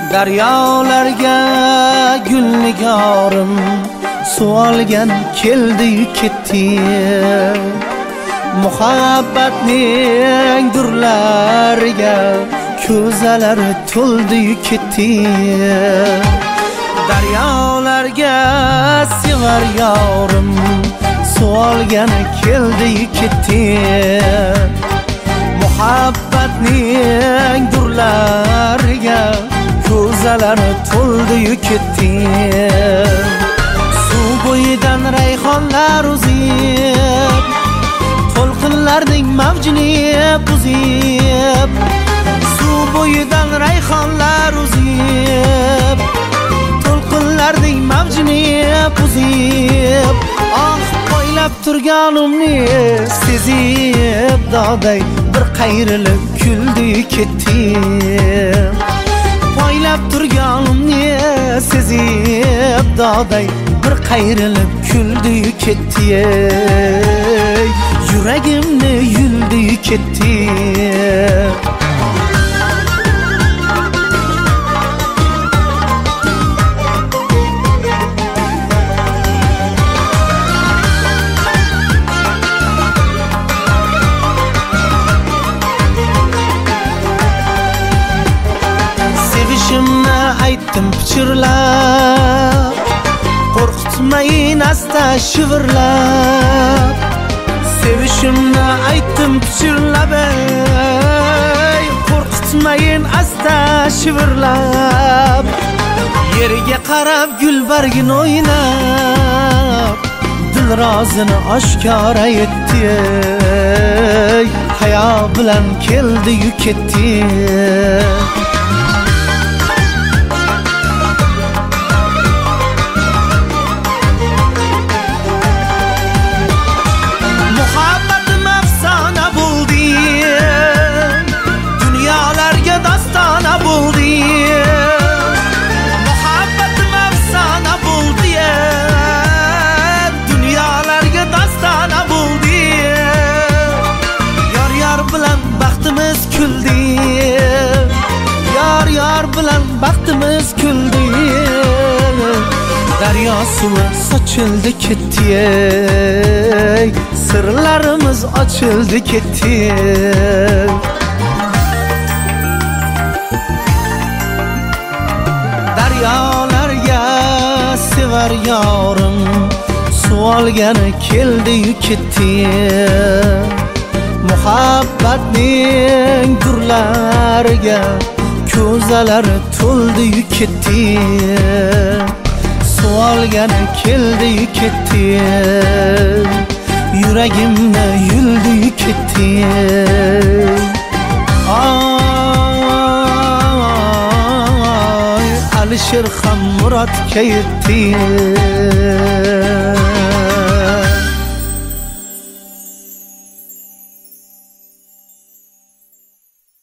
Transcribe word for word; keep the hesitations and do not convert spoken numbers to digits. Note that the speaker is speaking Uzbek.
Daryolarga gul nigorim suv olgan keldi ketdi. Muhabbatning durlariga ko'zalari to'ldi ketdi. Daryolarga sevar yorim suv olgan keldi ketdi. Muhabbatning durlariga ko'zalari to'ldi ketdi. Suv bo'yidan rayhonlar uzib, to'lqinlarning mavjini buzib. Suv bo'yidan rayhonlar uzib, to'lqinlarning mavjini buzib. Ah, poylab turganimni sezib doday bir qayrilib kuldi ketdi. Poylab turganimni sezib doday bir qayrilib kuldi ketdi. Yuragimni yuldi ketdi. Sevishimni aytdim pichirlab, qo'rqitmayin asta shivirlab. Sevishimni aytdim pichirlab, qo'rqitmayin asta shivirlab. Yerga qarab gul bargini o'ynab, dil rozini oshkora etdi. Hayo bilan keldi-yu ketdi. Bilan baxtimiz kuldi. Daryo suvi sochildi ketdi. Sirlarimiz ochildi ketdi. Daryolarga sevar yorim suv olgan keldi-yu ketdi. Muhabbatning durlariga ko'zalari to'ldi-yu ketdi. Suv olgan keldi-yu ketdi. Yuragimni yuldi-yu ketdi. Ay, Alisher ham Murodga yetdi.